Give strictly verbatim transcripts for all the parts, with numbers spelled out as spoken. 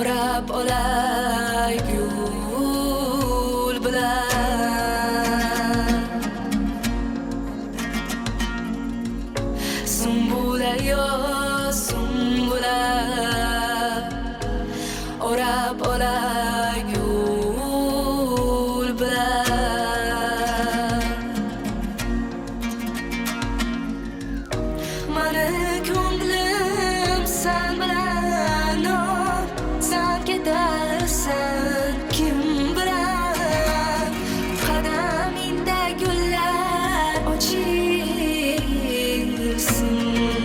o'rab olay gul bilan sumbula yo sumbula o'rab olay gul bilan mani ko'nglim sen bilan sen ketarsan kim bilan qadamingda gullar ochilsin.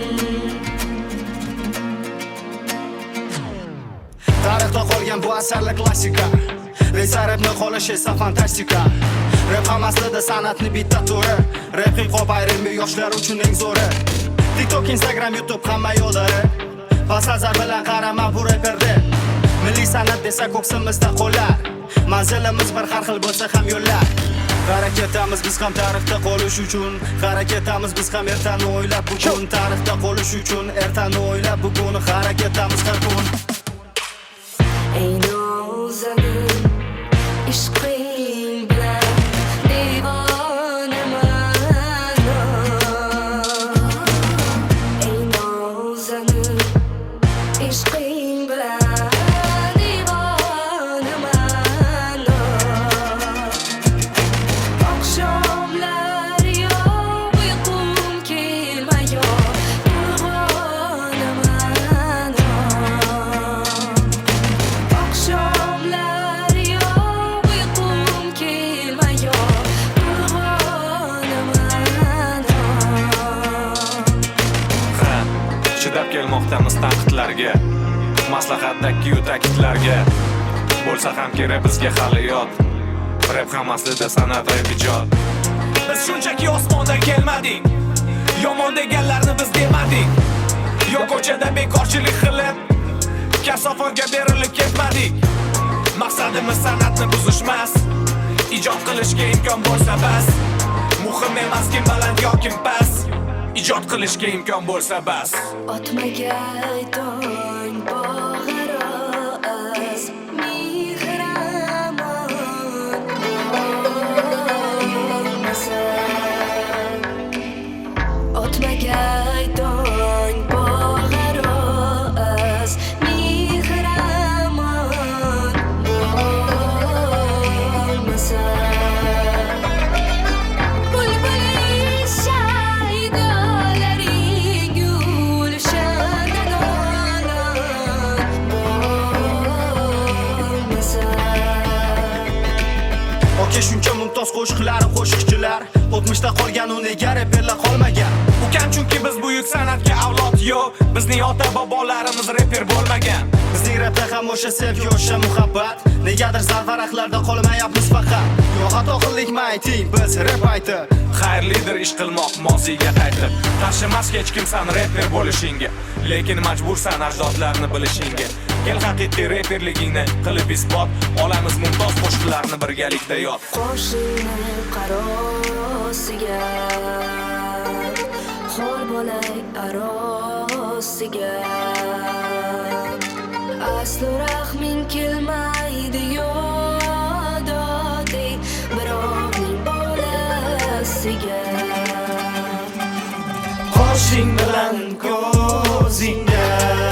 Tarixda qolgan bu asarlar klassika, Resarabni qolish esa fantastika. Rap hammasida san'atni bitta turi, rap hip-hop ayrimi yoshlar uchun eng zo'ri. TikTok, Instagram, YouTube hamma yo'llari, Pasazar bilan qarama bu reperda. Milliy san'at desa ko'ksimizda qo'llar, manzilimiz bir har xil bo'lsa ham yo'llar. Harakatamiz biz ham tarixda qolish uchun, harakatamiz biz ham ertani o'ylab bugun, tarixda qolish uchun ertani o'ylab bugun, harakatamiz har kun. Ey nozanin ishqing bilan devonaman. Ey nozanin ishqing bilan devonaman. Oqshomlar yo uyqum kelmayor uyg'onaman. Oqshomlar yo uyqum kelmayor uyg'onaman. Ha, chidab kelmoqdamiz tanqidlarga, maslahatdagi ta'kidlarga. Bo'lsa ham kerak bizga hali yod, rap ham aslida san'at rap ijod. Biz shunchaki osmondan kelmadik, yomon deganlarni biz demadik. Yo ko'chada bekorchilik qilib, kasofonga berilib ketmadik. Maqsadimiz san'atni buzishmas, ijod qilishga imkon bo'lsa bas. Muhim emas kim baland yo kim past, ijod qilishga imkon bo'lsa bas. Otmagay tong bog'aroz mehramon bo'lmasa. Otmagay tong bog'aroz mehramon bo'lmasa. Bulbul shaydolaring gulshandan olam bo'lmasa. Oke shuncha mumtoz qo'shiqlar, qo'shiqchilar, o'tmishda qolgan u nega reperlar qolmagan? Ukam chunki biz buyuk san'atga avlod yo'q, bizning ota bobolarimiz reper bo'lmagan. Bizning rapda ham o'sha sevgi, o'sha muhabbat, negadir zarvaraqlarda qolmayapmiz faqat. Yo xato qildikmi ayting, biz rap aytib, Xayrlidir ish qilmoq moziga qaytib. Tashimas hech kim san reper bo'lishingga, lekin majbursan ajdodlarni bilishingga. Kel haqiqiy reperligingni qilib isbot, olamiz mumtoz qo'shiqlarni birgalikda yod. Qo'shini qarosiga, xor bo'lay arosiga. Aslo rahming kelmaydi yododey birovning bolasiga. qoshing bilan ko'zingga,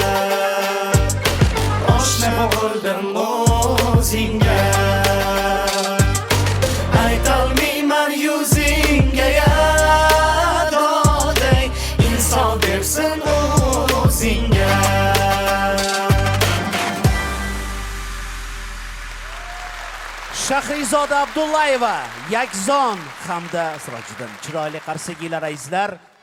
oshna bo'ldim o'zingga. Aytolmayman yuzingga yododey, insof bersin o'zingga. Shahrizoda Abdullayeva, Yakzon hamda Sirojiddin. Chiroyli qarsagilar azizlar.